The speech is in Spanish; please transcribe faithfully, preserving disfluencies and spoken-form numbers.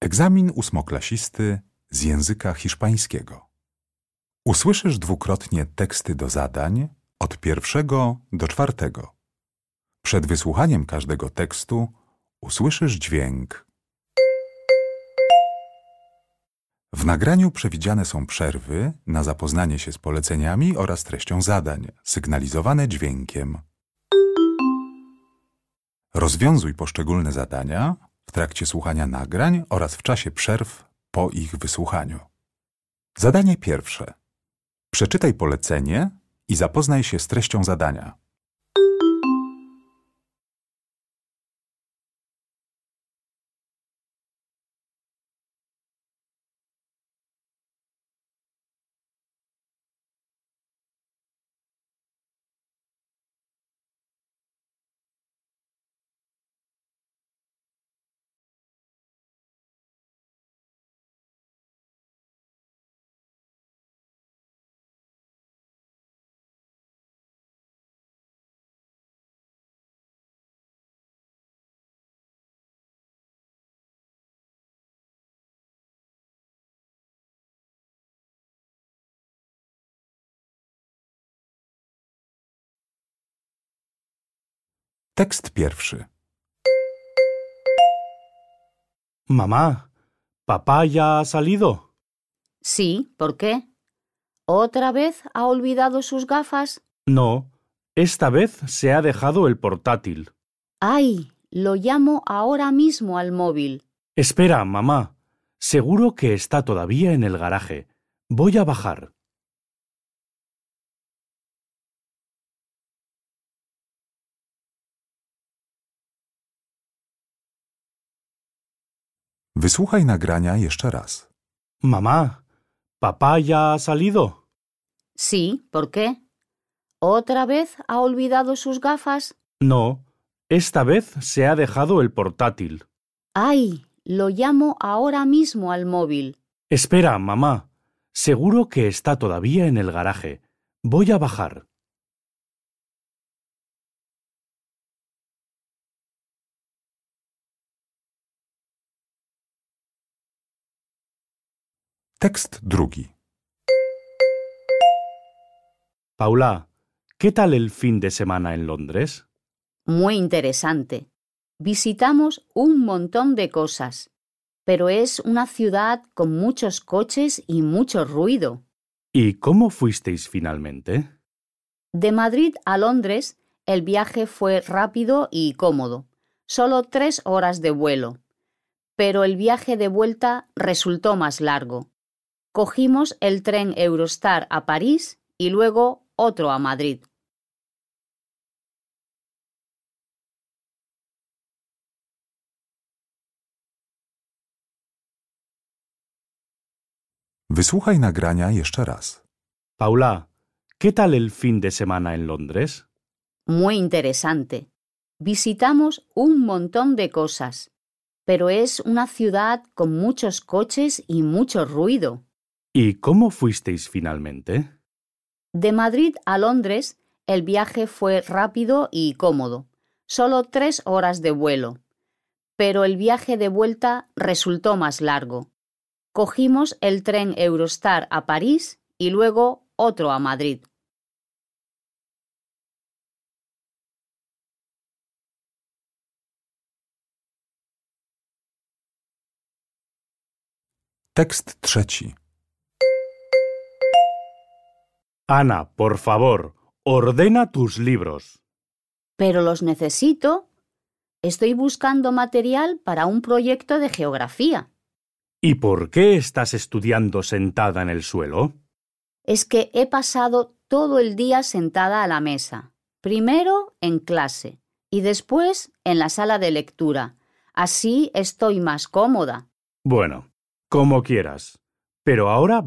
Egzamin ósmoklasisty z języka hiszpańskiego. Usłyszysz dwukrotnie teksty do zadań od pierwszego do czwartego. Przed wysłuchaniem każdego tekstu usłyszysz dźwięk. W nagraniu przewidziane są przerwy na zapoznanie się z poleceniami oraz treścią zadań, sygnalizowane dźwiękiem. Rozwiązuj poszczególne zadania w trakcie słuchania nagrań oraz w czasie przerw po ich wysłuchaniu. Zadanie pierwsze. Przeczytaj polecenie i zapoznaj się z treścią zadania. Tekst pierwszy. Mamá, ¿papá ya ha salido? Sí, ¿por qué? ¿Otra vez ha olvidado sus gafas? No, esta vez se ha dejado el portátil. ¡Ay! Lo llamo ahora mismo al móvil. Espera, mamá. Seguro que está todavía en el garaje. Voy a bajar. Wysłuchaj nagrania jeszcze raz. Mamá, ¿papá ya ha salido? Sí, ¿por qué? ¿Otra vez ha olvidado sus gafas? No, esta vez se ha dejado el portátil. ¡Ay! Lo llamo ahora mismo al móvil. Espera, mamá. Seguro que está todavía en el garaje. Voy a bajar. Tekst drugi. Paula, ¿qué tal el fin de semana en Londres? Muy interesante. Visitamos un montón de cosas, pero es una ciudad con muchos coches y mucho ruido. ¿Y cómo fuisteis finalmente? De Madrid a Londres, el viaje fue rápido y cómodo, solo tres horas de vuelo, pero el viaje de vuelta resultó más largo. Cogimos el tren Eurostar a París y luego otro a Madrid. Wysłuchaj nagrania jeszcze raz. Paula, ¿qué tal el fin de semana en Londres? Muy interesante. Visitamos un montón de cosas, pero es una ciudad con muchos coches y mucho ruido. ¿Y cómo fuisteis finalmente? De Madrid a Londres, el viaje fue rápido y cómodo, solo tres horas de vuelo, pero el viaje de vuelta resultó más largo. Cogimos el tren Eurostar a París y luego otro a Madrid. Tekst trzeci. Ana, por favor, ordena tus libros. Pero los necesito. Estoy buscando material para un proyecto de geografía. ¿Y por qué estás estudiando sentada en el suelo? Es que he pasado todo el día sentada a la mesa, primero en clase y después en la sala de lectura. Así estoy más cómoda. Bueno, como quieras. Pero ahora